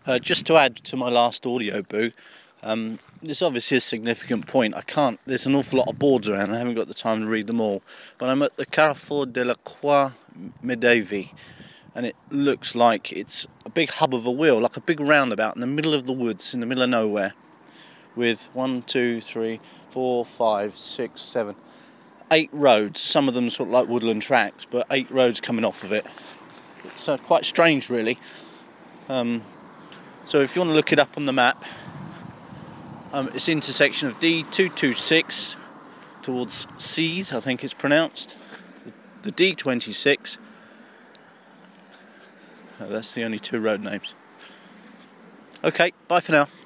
Just to add to my last audio boo, this obviously is a significant point. There's an awful lot of boards around, I haven't got the time to read them all. But I'm at the Carrefour de la Croix Medavie, and it looks like it's a big hub of a wheel, like a big roundabout in the middle of the woods, in the middle of nowhere, with 1, 2, 3, 4, 5, 6, 7, 8 roads. Some of them sort of like woodland tracks, but 8 roads coming off of it. It's quite strange, really. So if you want to look it up on the map, it's intersection of D226 towards C's, I think it's pronounced. The D26. That's the only 2 road names. Okay, bye for now.